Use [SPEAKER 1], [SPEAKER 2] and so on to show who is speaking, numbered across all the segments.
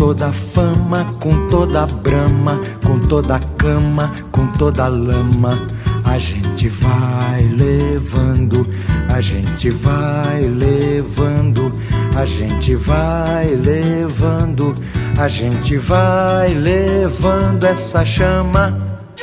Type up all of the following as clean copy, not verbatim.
[SPEAKER 1] toda a fama, com toda a brama, com toda a cama, com toda a lama. A gente vai levando, a gente vai levando, a gente vai levando, a gente vai levando essa chama.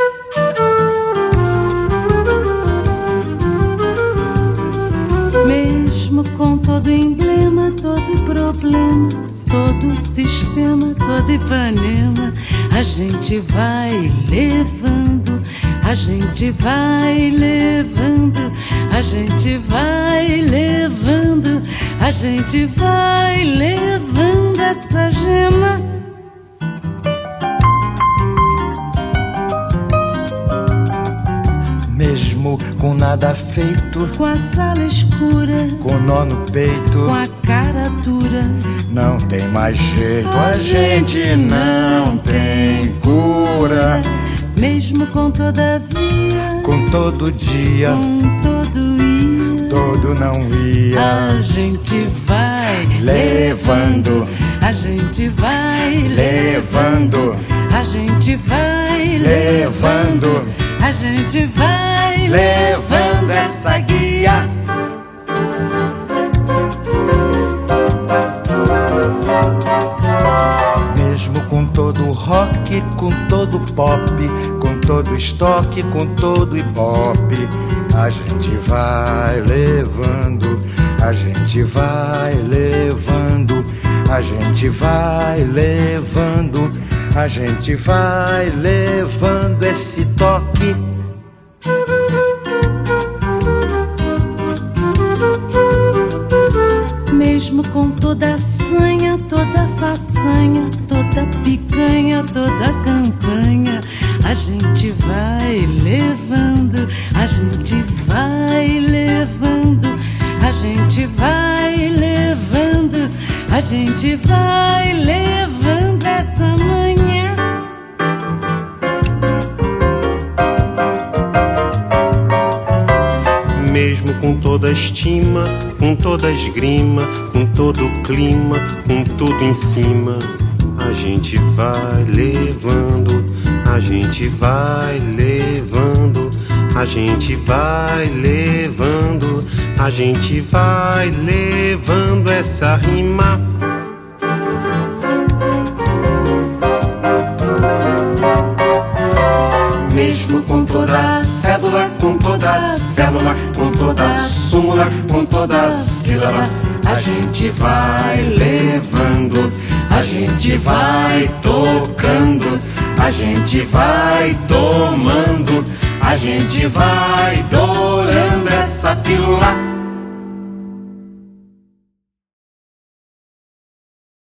[SPEAKER 2] Mesmo com todo emblema, todo problema, todo sistema, todo Ipanema, a gente vai levando, a gente vai levando, a gente vai levando, a gente vai levando essa gema.
[SPEAKER 1] Mesmo com nada feito,
[SPEAKER 2] com a sala escura,
[SPEAKER 1] com nó no peito,
[SPEAKER 2] com a cara dura,
[SPEAKER 1] não tem mais jeito, a gente não tem cura.
[SPEAKER 2] Mesmo com todavia,
[SPEAKER 1] com todo dia,
[SPEAKER 2] com todo ia,
[SPEAKER 1] todo não ia,
[SPEAKER 2] a gente vai
[SPEAKER 1] levando,
[SPEAKER 2] a gente vai
[SPEAKER 1] levando,
[SPEAKER 2] a gente vai
[SPEAKER 1] levando,
[SPEAKER 2] a gente vai
[SPEAKER 1] levando essa guia. Mesmo com todo rock, com todo pop, com todo estoque, com todo ibope, a gente vai levando, a gente vai levando, a gente vai levando, a gente vai levando esse toque.
[SPEAKER 2] Mesmo com toda a sanha, toda a façanha, toda a picanha, toda a campanha, a gente vai levando, a gente vai levando, a gente vai levando, a gente vai levando essa manhã.
[SPEAKER 3] Mesmo com toda a estima, com toda a esgrima, com todo o clima, com tudo em cima, a gente vai levando, a gente vai levando, a gente vai levando, a gente vai levando essa rima.
[SPEAKER 1] Mesmo com toda a cédula, com toda a célula, com toda a súmula, com toda a sílaba, a gente vai levando, a gente vai tocando, a gente vai tomando, a gente vai dourando essa pílula.